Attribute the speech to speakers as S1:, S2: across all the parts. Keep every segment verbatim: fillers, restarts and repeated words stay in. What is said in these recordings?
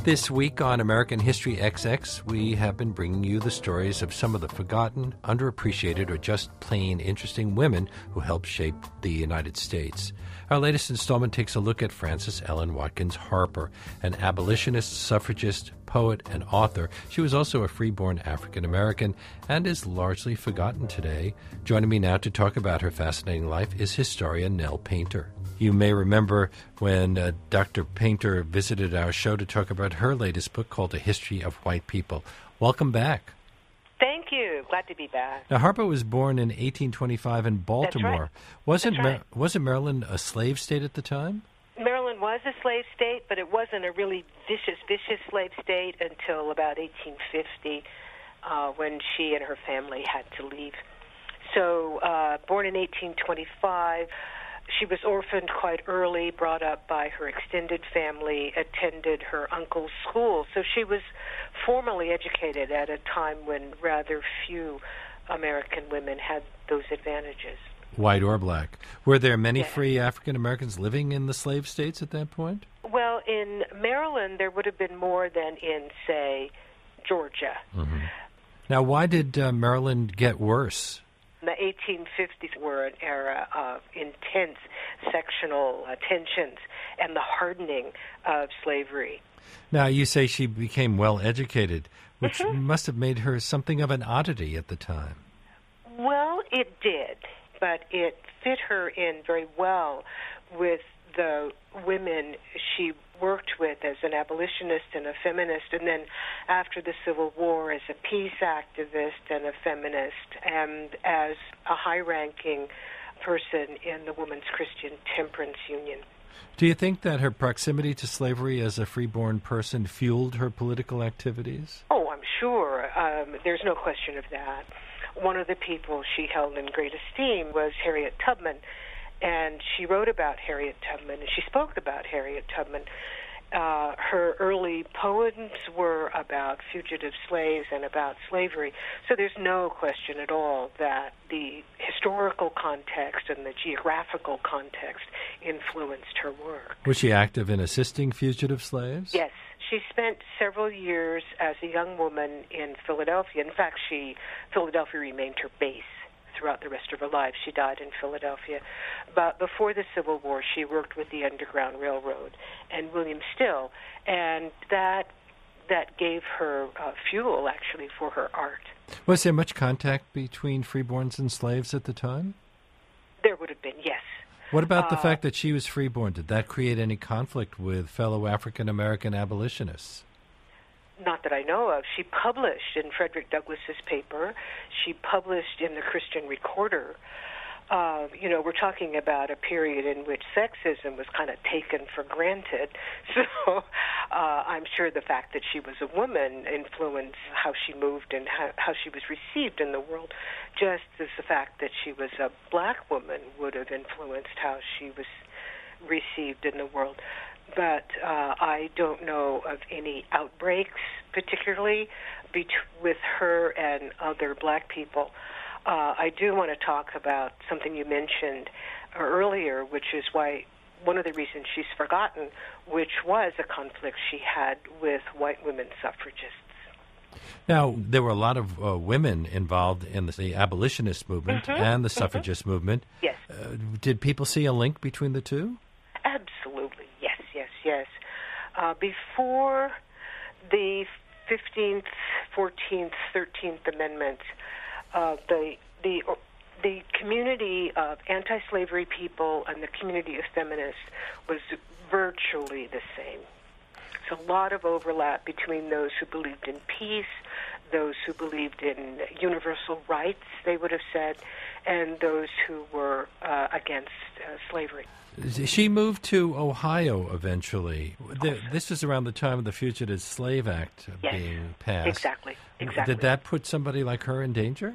S1: This week on American History X X, we have been bringing you the stories of some of the forgotten, underappreciated, or just plain interesting women who helped shape the United States. Our latest installment takes a look at Frances Ellen Watkins Harper, an abolitionist, suffragist, poet, and author. She was also a freeborn African-American and is largely forgotten today. Joining me now to talk about her fascinating life is historian Nell Painter. You may remember when uh, Doctor Painter visited our show to talk about her latest book called A History of White People. Welcome back.
S2: Thank you. Glad to be back.
S1: Now, Harper was born in eighteen twenty-five in Baltimore.
S2: That's right.
S1: Wasn't,
S2: That's right.
S1: Mar- wasn't Maryland a slave state at the time?
S2: Maryland was a slave state, but it wasn't a really vicious, vicious slave state until about eighteen fifty uh, when she and her family had to leave. So, uh, born in eighteen twenty-five, she was orphaned quite early, brought up by her extended family, attended her uncle's school. So she was formally educated at a time when rather few American women had those advantages.
S1: White or black. Were there many
S2: Yeah.
S1: free African Americans living in the slave states at that point?
S2: Well, in Maryland, there would have been more than in, say, Georgia.
S1: Mm-hmm. Now, why did uh, Maryland get worse?
S2: The eighteen fifties were an era of intense sectional uh, tensions and the hardening of slavery.
S1: Now, you say she became well-educated, which
S2: Mm-hmm.
S1: must have made her something of an oddity at the time.
S2: Well, it did, but it fit her in very well with the women she worked with as an abolitionist and a feminist, and then after the Civil War as a peace activist and a feminist, and as a high-ranking person in the Women's Christian Temperance Union.
S1: Do you think that her proximity to slavery as a freeborn person fueled her political activities?
S2: Oh, I'm sure. Um, there's no question of that. One of the people she held in great esteem was Harriet Tubman, and she wrote about Harriet Tubman, and she spoke about Harriet Tubman. Uh, her early poems were about fugitive slaves and about slavery, so there's no question at all that the historical context and the geographical context influenced her work.
S1: Was she active in assisting fugitive slaves?
S2: Yes. She spent several years as a young woman in Philadelphia. In fact, she Philadelphia remained her base throughout the rest of her life. She died in Philadelphia. But before the Civil War, she worked with the Underground Railroad and William Still, and that that gave her uh, fuel, actually, for her art.
S1: Was there much contact between freeborns and slaves at the time?
S2: There would have been, yes.
S1: What about the
S2: Uh,
S1: fact that she was freeborn? Did that create any conflict with fellow African-American abolitionists?
S2: Not that I know of. She published in Frederick Douglass's paper. She published in the Christian Recorder. Uh, you know, we're talking about a period in which sexism was kind of taken for granted. So uh, I'm sure the fact that she was a woman influenced how she moved and how, how she was received in the world, just as the fact that she was a black woman would have influenced how she was received in the world. But uh, I don't know of any outbreaks, particularly bet- with her and other black people. Uh, I do want to talk about something you mentioned earlier, which is why one of the reasons she's forgotten, which was a conflict she had with white women suffragists.
S1: Now, there were a lot of uh, women involved in the, the abolitionist movement
S2: Mm-hmm.
S1: and the suffragist mm-hmm. movement.
S2: Yes.
S1: Uh, did people see a link between the two?
S2: Absolutely. Yes, yes, yes. Uh, before the fifteenth, fourteenth, thirteenth Amendments, uh, the the the community of anti-slavery people and the community of feminists was virtually the same. There's a lot of overlap between those who believed in peace, those who believed in universal rights, they would have said, and those who were uh, against uh, slavery.
S1: She moved to Ohio eventually. The, this is around the time of the Fugitive Slave Act
S2: Yes,
S1: being passed.
S2: Exactly, exactly.
S1: Did that put somebody like her in danger?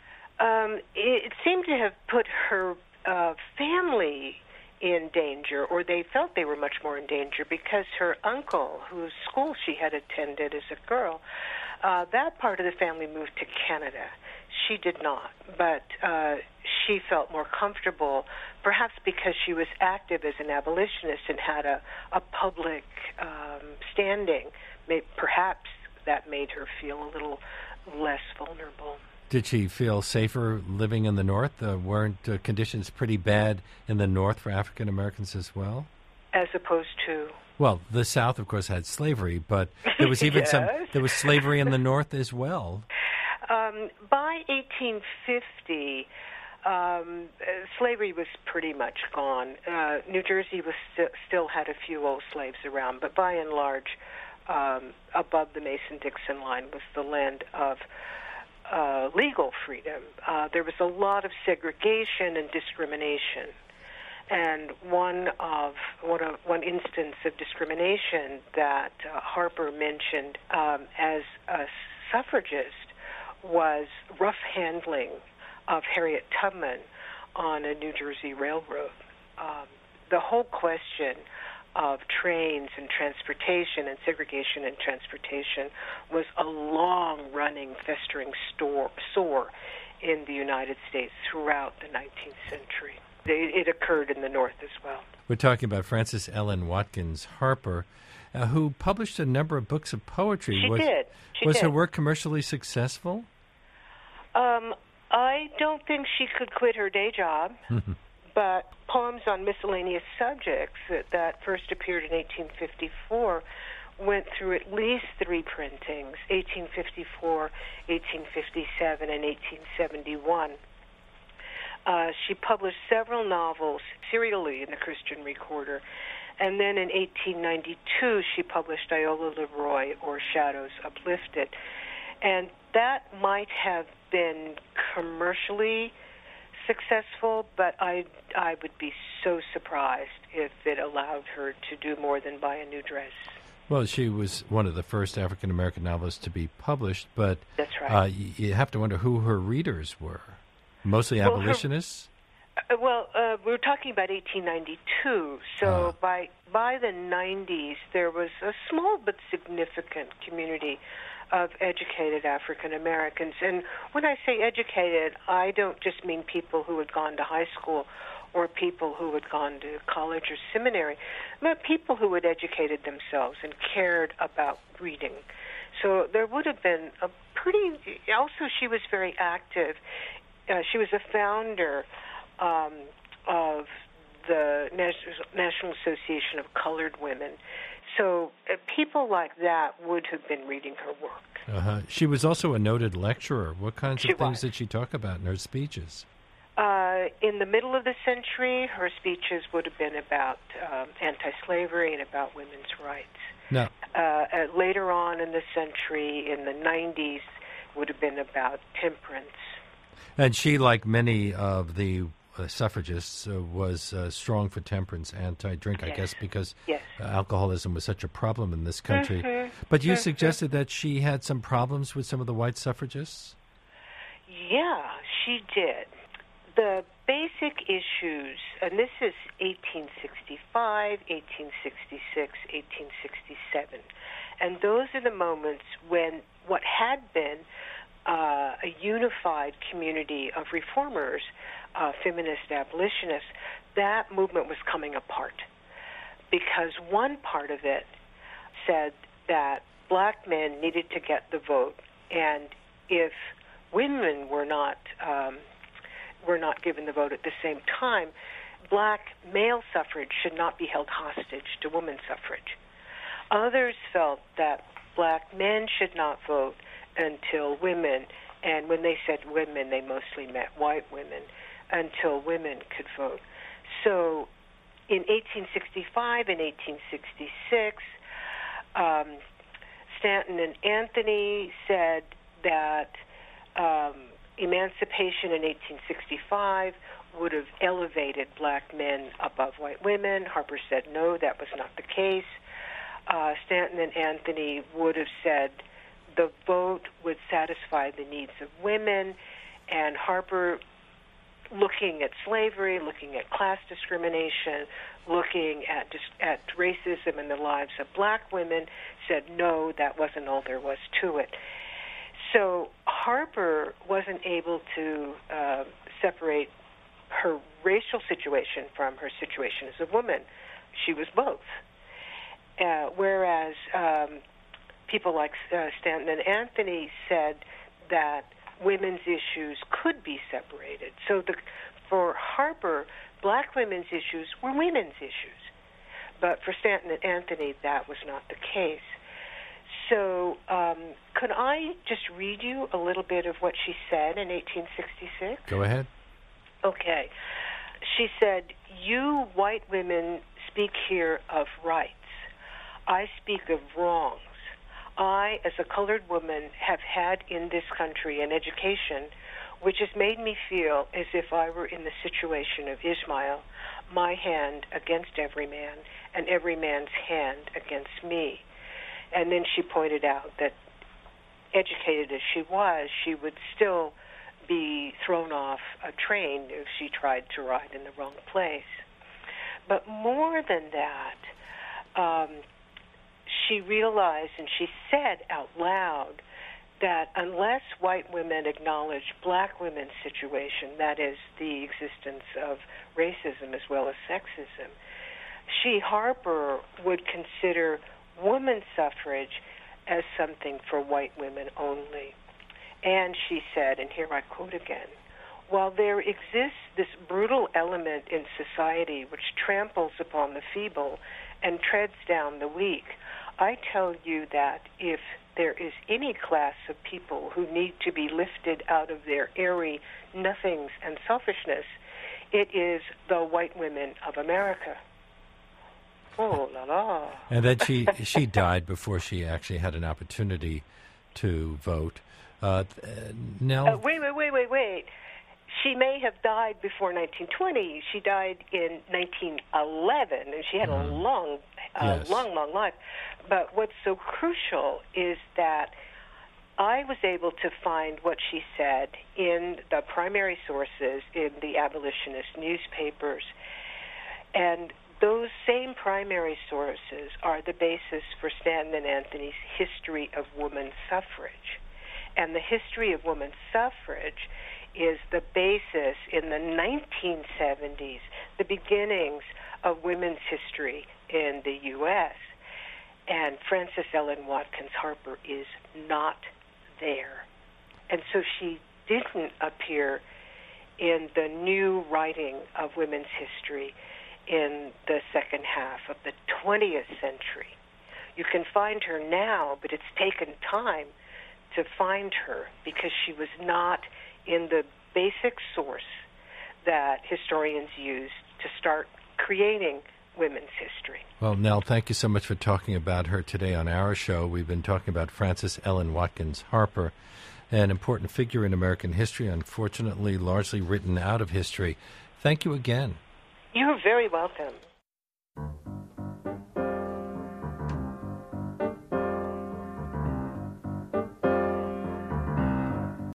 S2: Um, it, it seemed to have put her uh, family in danger, or they felt they were much more in danger, because her uncle, whose school she had attended as a girl, uh, that part of the family moved to Canada. She did not, but uh, she felt more comfortable, perhaps because she was active as an abolitionist and had a, a public um, standing. Maybe, perhaps that made her feel a little less vulnerable.
S1: Did she feel safer living in the North? Uh, weren't uh, conditions pretty bad in the North for African Americans as well?
S2: As opposed to?
S1: Well, the South, of course, had slavery, but there was even
S2: yes.
S1: some. There was slavery in the North as well.
S2: Um, by eighteen fifty, um, uh, slavery was pretty much gone. Uh, New Jersey was st- still had a few old slaves around, but by and large, um, above the Mason-Dixon line was the land of uh, legal freedom. Uh, there was a lot of segregation and discrimination. And one of one, of, one instance of discrimination that uh, Harper mentioned um, as a suffragist was rough handling of Harriet Tubman on a New Jersey railroad. Um, the whole question of trains and transportation and segregation in transportation was a long-running, festering store, sore in the United States throughout the nineteenth century. It occurred in the North as well.
S1: We're talking about Frances Ellen Watkins Harper, uh, who published a number of books of poetry.
S2: She
S1: was,
S2: did. She
S1: was
S2: did.
S1: her work commercially successful?
S2: Um, I don't think she could quit her day job, but poems on miscellaneous subjects that, that first appeared in eighteen fifty-four went through at least three printings, eighteen fifty-four, eighteen fifty-seven, and eighteen seventy-one. Uh, she published several novels serially in the Christian Recorder, and then in eighteen ninety-two she published Iola Leroy, or Shadows Uplifted. And that might have been commercially successful, but I, I would be so surprised if it allowed her to do more than buy a new dress.
S1: Well, she was one of the first African-American novelists to be published, but
S2: That's right.
S1: uh, you, you have to wonder who her readers were. Mostly
S2: Well, her-
S1: abolitionists?
S2: Uh, well, uh, we were talking about eighteen ninety-two, so
S1: Ah.
S2: by by the nineties, there was a small but significant community of educated African Americans. And when I say educated, I don't just mean people who had gone to high school or people who had gone to college or seminary, but people who had educated themselves and cared about reading. So there would have been a pretty, also she was very active. Uh, she was a founder um, of the National Association of Colored Women. So uh, people like that would have been reading her work.
S1: Uh-huh. She was also a noted lecturer. What kinds
S2: She
S1: of things
S2: was.
S1: did she talk about in her speeches?
S2: Uh, in the middle of the century, her speeches would have been about um, anti-slavery and about women's rights.
S1: Now,
S2: Uh, uh, later on in the century, in the nineties, would have been about temperance.
S1: and she, like many of the uh, suffragists, uh, was uh, strong for temperance, anti-drink, I
S2: Yes.
S1: guess, because
S2: Yes.
S1: uh, alcoholism was such a problem in this country.
S2: Mhm.
S1: But you
S2: Mhm.
S1: suggested that she had some problems with some of the white suffragists?
S2: Yeah, she did. The basic issues, and this is eighteen sixty-five, eighteen sixty-six, eighteen sixty-seven, and those are the moments when what had been uh, a unified community of reformers, uh, feminist abolitionists, that movement was coming apart because one part of it said that black men needed to get the vote, and if women were not um, were not given the vote at the same time, black male suffrage should not be held hostage to women's suffrage. Others felt that black men should not vote until women, and when they said women, they mostly meant white women, until women could vote. So in eighteen sixty-five and eighteen sixty-six, um, Stanton and Anthony said that um, emancipation in eighteen sixty-five would have elevated black men above white women. Harper said no, that was not the case. Uh, Stanton and Anthony would have said the vote would satisfy the needs of women, and Harper, looking at slavery, looking at class discrimination, looking at dis- at racism in the lives of black women, said no, that wasn't all there was to it. So Harper wasn't able to uh, separate her racial situation from her situation as a woman. She was both. Uh, whereas um, people like uh, Stanton and Anthony said that women's issues could be separated. So the, for Harper, black women's issues were women's issues. But for Stanton and Anthony, that was not the case. So um, could I just read you a little bit of what she said in eighteen sixty-six?
S1: Go ahead.
S2: Okay. She said, "You white women speak here of rights. I speak of wrongs. I, as a colored woman, have had in this country an education which has made me feel as if I were in the situation of Ishmael, my hand against every man, and every man's hand against me." And then she pointed out that, educated as she was, she would still be thrown off a train if she tried to ride in the wrong place. But more than that, um, she realized, and she said out loud, that unless white women acknowledge black women's situation, that is, the existence of racism as well as sexism, she, Harper, would consider women's suffrage as something for white women only. And she said, and here I quote again, "While there exists this brutal element in society which tramples upon the feeble and treads down the weak, I tell you that if there is any class of people who need to be lifted out of their airy nothings and selfishness, it is the white women of America." Oh, la la.
S1: And then she, she died before she actually had an opportunity to vote. Uh, Nell?
S2: Uh, wait, wait, wait, wait, wait. She may have died before nineteen twenty. She died in nineteen eleven, and she had mm. a long, uh,
S1: yes.
S2: long, long life. But what's so crucial is that I was able to find what she said in the primary sources in the abolitionist newspapers. And those same primary sources are the basis for Stanton and Anthony's history of women's suffrage. And the history of women's suffrage is the basis in the nineteen seventies, the beginnings of women's history in the U S And Frances Ellen Watkins Harper is not there. And so she didn't appear in the new writing of women's history in the second half of the twentieth century. You can find her now, but it's taken time to find her because she was not in the basic source that historians used to start creating women's history.
S1: Well, Nell, thank you so much for talking about her today on our show. We've been talking about Frances Ellen Watkins Harper, an important figure in American history, unfortunately largely written out of history. Thank you again.
S2: You're very welcome.